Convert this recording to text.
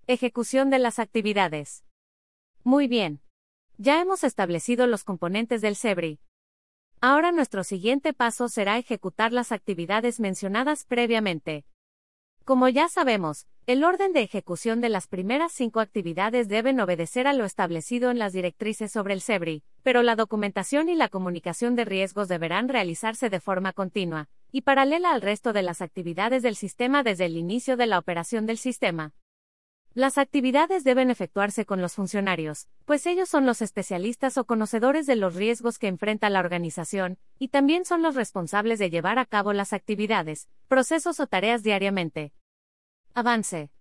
Ejecución de las actividades. Muy bien. Ya hemos establecido los componentes del SEBRI. Ahora nuestro siguiente paso será ejecutar las actividades mencionadas previamente. Como ya sabemos, el orden de ejecución de las primeras 5 actividades deben obedecer a lo establecido en las directrices sobre el SEBRI, pero la documentación y la comunicación de riesgos deberán realizarse de forma continua y paralela al resto de las actividades del sistema desde el inicio de la operación del sistema. Las actividades deben efectuarse con los funcionarios, pues ellos son los especialistas o conocedores de los riesgos que enfrenta la organización, y también son los responsables de llevar a cabo las actividades, procesos o tareas diariamente. Avance.